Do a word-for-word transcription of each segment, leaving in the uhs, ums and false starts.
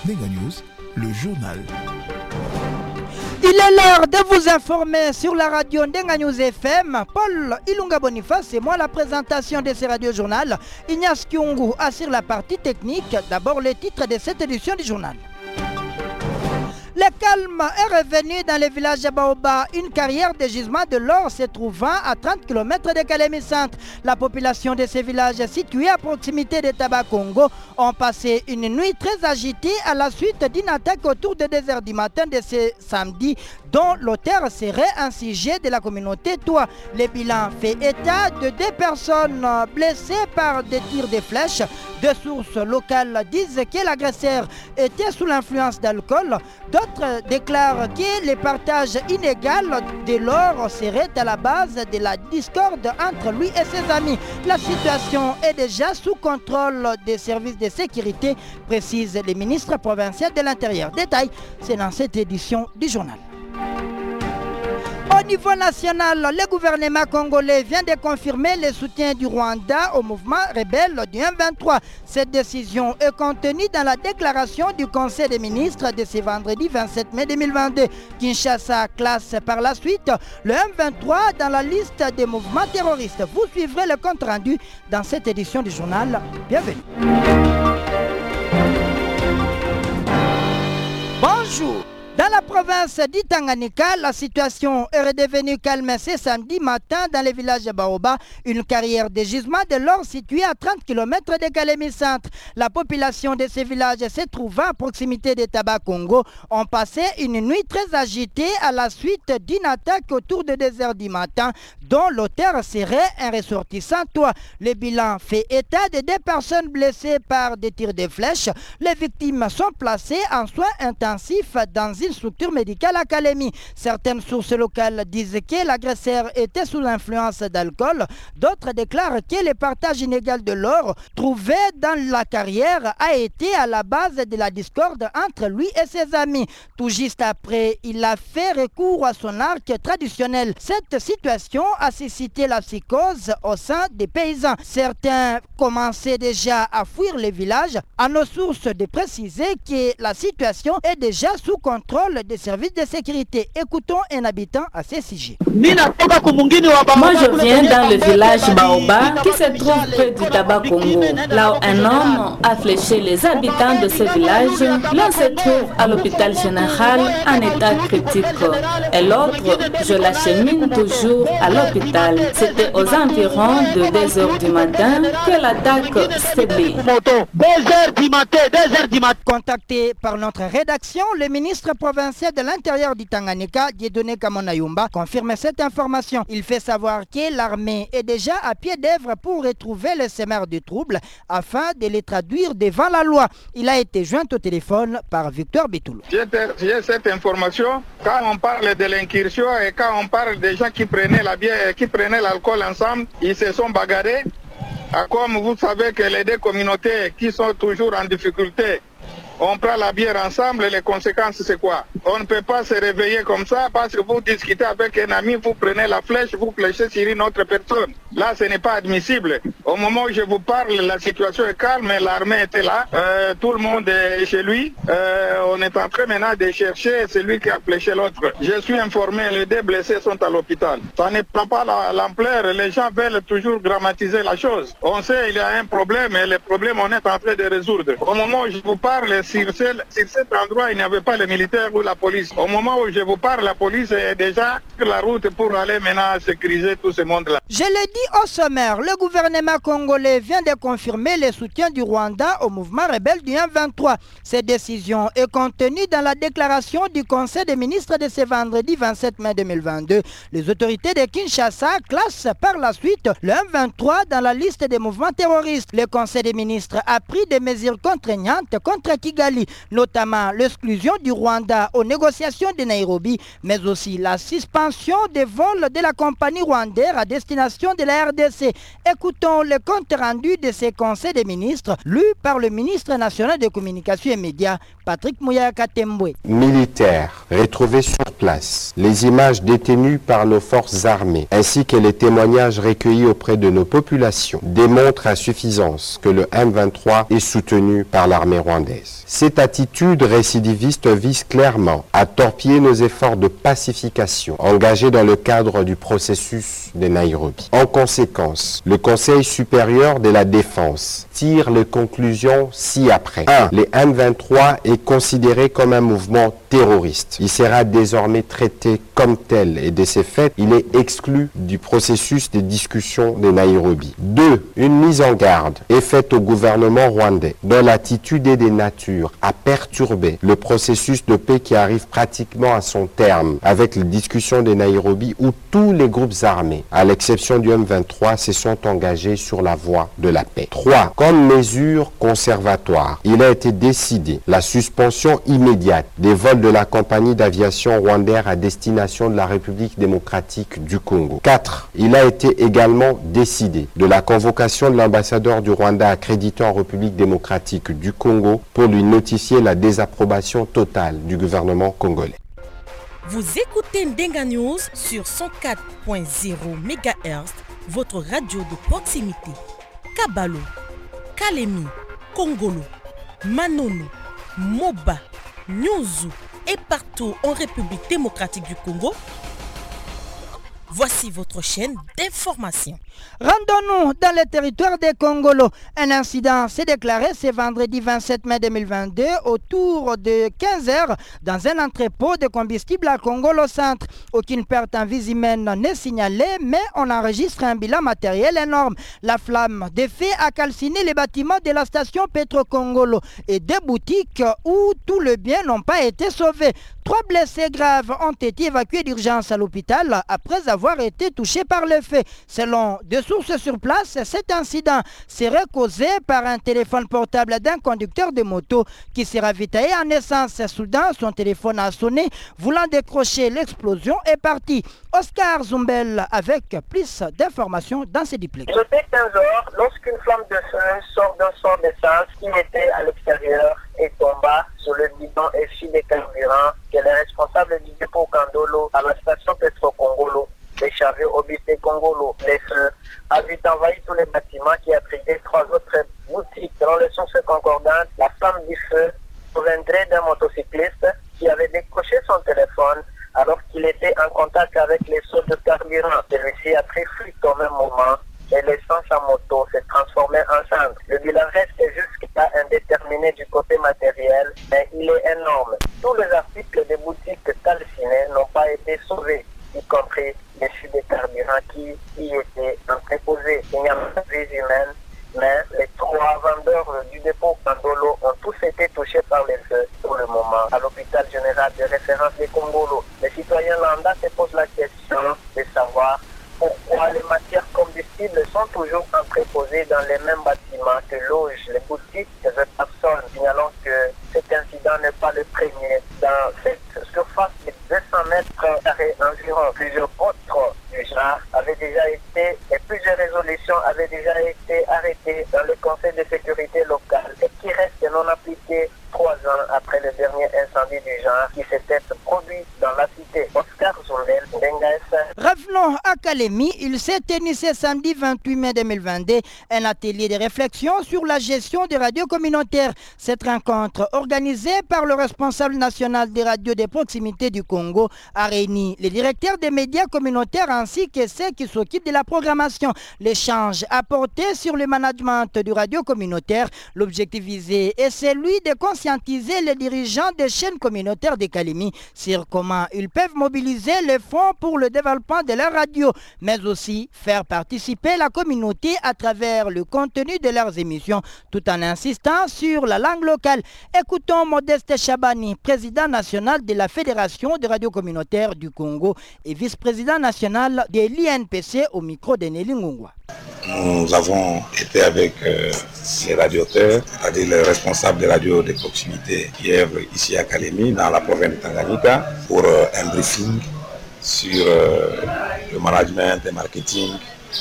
Nenga News, le journal. Il est l'heure de vous informer sur la radio Ndenga News F M. Paul Ilunga Boniface et moi la présentation de ce radio-journal. Ignace Kyungu assure la partie technique. D'abord les titres de cette édition du journal. Le calme est revenu dans le village de Baoba. Une carrière de gisement de l'or se trouvant à trente kilomètres de Kalemi Centre. La population de ces villages situés à proximité de Tabakongo ont passé une nuit très agitée à la suite d'une attaque autour de deux heures du matin de ce samedi, dont l'auteur serait un sujet de la communauté Toua. Le bilan fait état de deux personnes blessées par des tirs de flèches. Deux sources locales disent que l'agresseur était sous l'influence d'alcool. D'autres déclarent que le partage inégal de l'or serait à la base de la discorde entre lui et ses amis. La situation est déjà sous contrôle des services de sécurité, précise le ministre provincial de l'Intérieur. Détail, c'est dans cette édition du journal. Au niveau national, le gouvernement congolais vient de confirmer le soutien du Rwanda au mouvement rebelle du M vingt-trois. Cette décision est contenue dans la déclaration du Conseil des ministres de ce vendredi vingt-sept mai deux mille vingt-deux. Kinshasa classe par la suite le M vingt-trois dans la liste des mouvements terroristes. Vous suivrez le compte rendu dans cette édition du journal. Bienvenue. Bonjour. Dans la province d'Itanganika, la situation est redevenue calme ce samedi matin dans le village de Baoba, une carrière de gisement de l'or située à trente kilomètres de Kalemi Centre. La population de ce village se trouvant à proximité de Tabakongo ont passé une nuit très agitée à la suite d'une attaque autour de deux heures du matin, dont l'auteur serait un ressortissant Toua. Le bilan fait état de deux personnes blessées par des tirs de flèches. Les victimes sont placées en soins intensifs dans une structure médicale à Kalemi. Certaines sources locales disent que l'agresseur était sous l'influence d'alcool. D'autres déclarent que le partage inégal de l'or trouvé dans la carrière a été à la base de la discorde entre lui et ses amis. Tout juste après, il a fait recours à son arc traditionnel. Cette situation a suscité la psychose au sein des paysans. Certains commençaient déjà à fuir les villages. À nos sources de préciser que la situation est déjà sous contrôle des services de sécurité. Écoutons un habitant à ce sujet. Moi je viens dans le village Baoba qui se trouve près du Tabakongo. Là où un homme a fléché les habitants de ce village, l'un se trouve à l'hôpital général en état critique et l'autre, je l'achemine toujours à l'hôpital. C'était aux environs de deux heures du matin que l'attaque s'est dit. deux heures du matin, deux heures du matin. Contacté par notre rédaction, le ministre provincial de l'Intérieur du Tanganyika, Dieudonné Kamonayumba, confirme cette information. Il fait savoir que l'armée est déjà à pied d'œuvre pour retrouver les semeurs du trouble afin de les traduire devant la loi. Il a été joint au téléphone par Victor Bitoulou. J'ai cette information. Quand on parle de l'incursion et quand on parle des gens qui prenaient la bière, qui prenaient l'alcool ensemble, ils se sont bagarrés. Comme vous savez que les deux communautés qui sont toujours en difficulté, on prend la bière ensemble et les conséquences c'est quoi? On ne peut pas se réveiller comme ça parce que vous discutez avec un ami, vous prenez la flèche, vous fléchez sur une autre personne. Là ce n'est pas admissible. Au moment où je vous parle, la situation est calme, l'armée était là, euh, tout le monde est chez lui. Euh, on est en train maintenant de chercher celui qui a fléché l'autre. Je suis informé, les deux blessés sont à l'hôpital. Ça ne prend pas l'ampleur, les gens veulent toujours dramatiser la chose. On sait il y a un problème et le problème on est en train de résoudre. Au moment où je vous parle, Sur, ce, sur cet endroit, il n'y avait pas les militaires ou la police. Au moment où je vous parle, la police est déjà sur la route pour aller maintenant sécuriser tout ce monde-là. Je l'ai dit au sommaire, le gouvernement congolais vient de confirmer le soutien du Rwanda au mouvement rebelle du M vingt-trois. Cette décision est contenue dans la déclaration du Conseil des ministres de ce vendredi vingt-sept mai deux mille vingt-deux. Les autorités de Kinshasa classent par la suite le M vingt-trois dans la liste des mouvements terroristes. Le Conseil des ministres a pris des mesures contraignantes contre Kigali, notamment l'exclusion du Rwanda aux négociations de Nairobi, mais aussi la suspension des vols de la compagnie rwandaise à destination de la R D C. Écoutons le compte rendu de ces conseils des ministres, lu par le ministre national de Communication et Médias, Patrick Mouya Katembwe. Militaires retrouvés sur place, les images détenues par nos forces armées, ainsi que les témoignages recueillis auprès de nos populations, démontrent à suffisance que le M vingt-trois est soutenu par l'armée rwandaise. Cette attitude récidiviste vise clairement à torpiller nos efforts de pacification engagés dans le cadre du processus de Nairobi. En conséquence, le Conseil supérieur de la défense tire les conclusions ci-après. un. Le M vingt-trois est considéré comme un mouvement terroriste. Il sera désormais traité comme tel et de ce fait, il est exclu du processus de discussion de Nairobi. deux. Une mise en garde est faite au gouvernement rwandais dont l'attitude est de nature à perturber le processus de paix qui arrive pratiquement à son terme avec les discussions de Nairobi où tous les groupes armés, à l'exception du M vingt-trois, se sont engagés sur la voie de la paix. trois. Comme mesure conservatoire, il a été décidé la suspension immédiate des vols de la compagnie d'aviation Rwandair à destination de la République démocratique du Congo. quatre. Il a été également décidé de la convocation de l'ambassadeur du Rwanda accrédité en République démocratique du Congo pour lui notifier la désapprobation totale du gouvernement congolais. Vous écoutez Ndenga News sur cent quatre point zéro mégahertz, votre radio de proximité. Kabalo, Kalemi, Kongolo, Manono, Moba, Nyuzu et partout en République démocratique du Congo. Voici votre chaîne d'information. Rendons-nous dans le territoire des Congolo. Un incident s'est déclaré ce vendredi vingt-sept mai deux mille vingt-deux autour de quinze heures dans un entrepôt de combustible à Congolo Centre. Aucune perte en vie humaine n'est signalée, mais on enregistre un bilan matériel énorme. La flamme des faits a calciné les bâtiments de la station Petro-Congolo et des boutiques où tous les biens n'ont pas été sauvés. Trois blessés graves ont été évacués d'urgence à l'hôpital après avoir été touchés par le feu. Selon des sources sur place, cet incident serait causé par un téléphone portable d'un conducteur de moto qui s'est ravitaillé en essence. Soudain, son téléphone a sonné. Voulant décrocher, l'explosion est partie. Oscar Zumbel avec plus d'informations dans ses duplex. Il était quinze heures lorsqu'une flamme de feu sort d'un sort d'essence qui était à l'extérieur et tomba sur le bidon et fil de carburant que les responsables du dépôt Kandolo à la station Petro-Congolo déchargé au B T Congolo. Les feux avaient envahi tous les bâtiments qui abritaient trois autres boutiques. Selon les sources concordantes, la flamme du feu proviendrait d'un motocycliste qui avait décroché son téléphone alors qu'il était en contact avec les seaux de carburant. Celui-ci a pris fuite au même moment et laissant sa moto s'est transformé en cendre. Le bilan reste jusqu'à indéterminé du côté matériel, mais il est énorme. Tous les articles des boutiques calcinées n'ont pas été sauvés, y compris les fûts de carburant qui y étaient entreposés. Il n'y a pas de vie humaine, mais les trois vendeurs du dépôt Kandolo ont tous été touchés par les feux pour le moment à l'hôpital général de référence de Congolo. Les citoyens lambda se posent la question de savoir pourquoi les matières combustibles sont toujours entreposées dans les mêmes bâtiments que logent les boutiques des personnes. Signalons que cet incident n'est pas le premier. Dans cette surface de deux cents mètres carrés environ, plusieurs autres du genre avaient déjà été, et plusieurs résolutions avaient déjà été arrêtées dans le Conseil de sécurité locale et qui restent non appliquées trois ans après le dernier incendie du genre qui s'était produit dans la cité. Oscar Zondel, Ndenga S R. Revenons à Kalemi. Il s'est tenu ce samedi vingt-huit mai deux mille vingt-deux un atelier de réflexion sur la gestion des radios communautaires. Cette rencontre, organisée par le responsable national des radios de proximité du Congo, a réuni les directeurs des médias communautaires ainsi que ceux qui s'occupent de la programmation. L'échange a porté sur le management du radio communautaire. L'objectif visé est celui de conscientiser les dirigeants des chaînes communautaires de Kalemi sur comment ils peuvent mobiliser les fonds pour le développement de leur radio, mais aussi faire participer la communauté à travers le contenu de leurs émissions, tout en insistant sur la langue locale. Écoutons Modeste Chabani, président national de la Fédération des radios communautaires du Congo et vice-président national de l'I N P C au micro de Nelly Ngungwa. Nous avons été avec euh, les radioteurs, c'est-à-dire les responsables des radios de proximité qui œuvrent ici à Kalemi, dans la province de Tanganyika, pour euh, un briefing sur euh, le management et marketing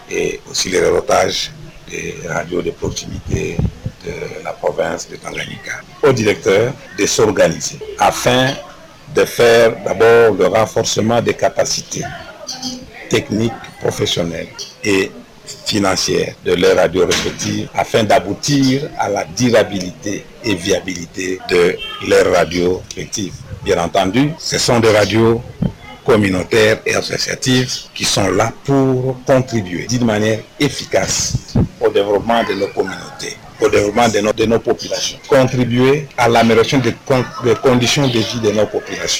et aussi le relotage des radios de proximité de la province de Tanganyika au directeur de s'organiser afin de faire d'abord le renforcement des capacités techniques, professionnelles et financières de leurs radios respectives afin d'aboutir à la durabilité et viabilité de leurs radios respectives. Bien entendu, ce sont des radios communautaires et associatives qui sont là pour contribuer d'une manière efficace au développement de nos communautés, au développement de nos, de nos populations, contribuer à l'amélioration des, des conditions de vie de nos populations.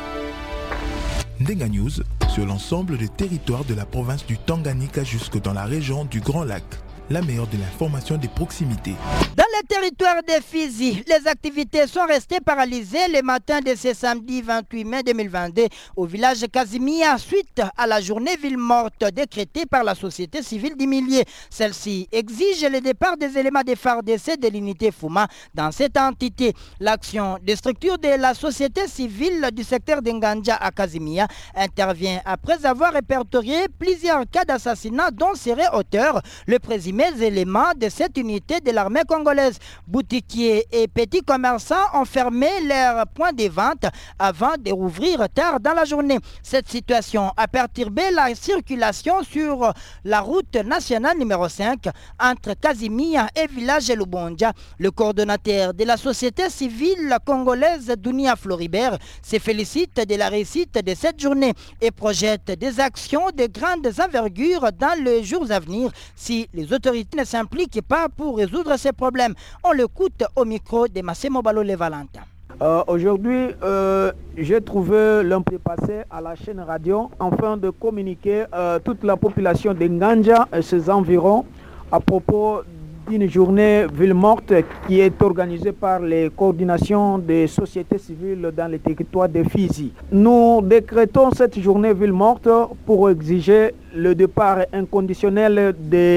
Ndenga News sur l'ensemble des territoires de la province du Tanganyika jusque dans la région du Grand Lac. La meilleure de l'information des proximités. Dans le territoire des Fizi, les activités sont restées paralysées le matin de ce samedi vingt-huit mai deux mille vingt-deux au village Casimia suite à la journée ville morte décrétée par la société civile d'Imilié. Celle-ci exige le départ des éléments de F A R D C de l'unité Fouma dans cette entité. L'action des structures de la société civile du secteur d'Nganja à Casimia intervient après avoir répertorié plusieurs cas d'assassinat dont serait auteur le présumé éléments de cette unité de l'armée congolaise. Boutiquiers et petits commerçants ont fermé leurs points de vente avant de rouvrir tard dans la journée. Cette situation a perturbé la circulation sur la route nationale numéro cinq entre Casimia et village Lubonja. Le coordonnateur de la société civile congolaise Dunia Floribert se félicite de la réussite de cette journée et projette des actions de grandes envergures dans les jours à venir si les autorités ne s'impliquent pas pour résoudre ces problèmes. On l'écoute au micro de Massimo Balole Valentin. Euh, Aujourd'hui, euh, j'ai trouvé l'impré passé à la chaîne radio afin de communiquer euh, toute la population de Nganja et ses environs à propos d'une journée ville morte qui est organisée par les coordinations des sociétés civiles dans les territoires de Fizi. Nous décrétons cette journée ville morte pour exiger le départ inconditionnel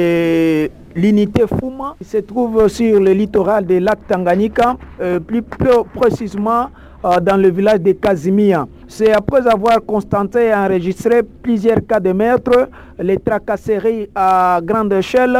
de l'unité Fouma qui se trouve sur le littoral des lacs Tanganyika, euh, plus précisément euh, dans le village de Casimia. C'est après avoir constaté et enregistré plusieurs cas de meurtres, les tracasseries à grande échelle,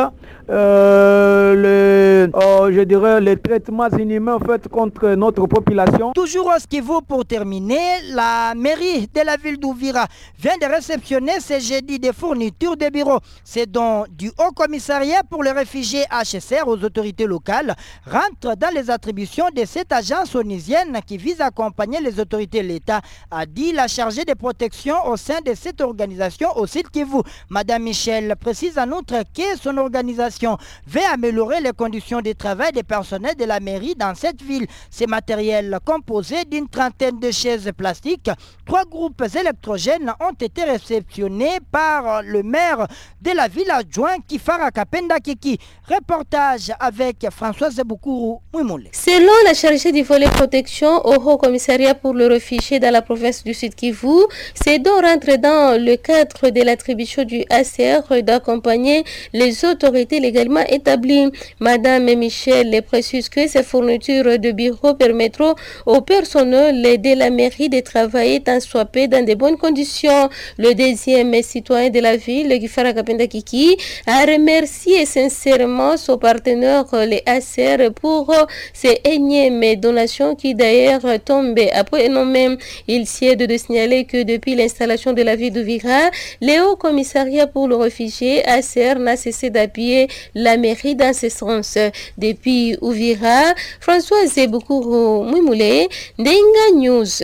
euh, le, euh, je dirais les traitements inhumains faits contre notre population. Toujours au Kivu pour terminer, la mairie de la ville d'Ouvira vient de réceptionner ce jeudi des fournitures de bureaux. C'est donc du Haut Commissariat pour les réfugiés H C R aux autorités locales rentre dans les attributions de cette agence onisienne qui vise à accompagner les autorités de l'État, a dit la chargée de protection au sein de cette organisation au site Kivu. Madame Michel précise en outre que son organisation veut améliorer les conditions de travail des personnels de la mairie dans cette ville. Ces matériels composés d'une trentaine de chaises plastiques, trois groupes électrogènes ont été réceptionnés par le maire de la ville adjoint Kifara Kapenda Kiki. Reportage avec Françoise Boukuru Mouimoule. Selon la chargée du volet protection au Haut Commissariat pour le réfugié dans la province du Sud Kivu, c'est donc rentre dans le cadre de l'attribution du A C R d'accompagner les autorités légalement établies. Madame Michel précise que ces fournitures de bureaux permettront au personnel de la mairie de travailler tant soit peu dans de bonnes conditions. Le deuxième citoyen de la ville, Gifara Kapenda Kiki, a remercié sincèrement son partenaire, les A C R, pour ces énièmes donations qui d'ailleurs tombent après un nommé. Il sied de signaler que depuis l'installation de la ville d'Ouvira, le Haut Commissariat pour le réfugié A C R n'a cessé d'appuyer la mairie dans ce sens. Depuis Ouvira, Françoise Boukuru Mouimoule, Ndenga News.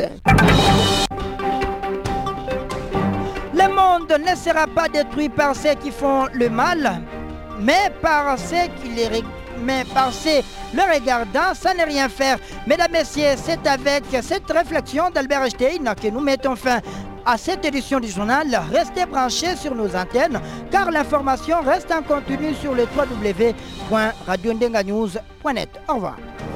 Le monde ne sera pas détruit par ceux qui font le mal, mais par ceux qui les regardent. Mais par ces le regardant, ça n'est rien faire. Mesdames, Messieurs, c'est avec cette réflexion d'Albert Einstein que nous mettons fin à cette édition du journal. Restez branchés sur nos antennes, car l'information reste en continu sur le w w w point radio ndenga news point net. Au revoir.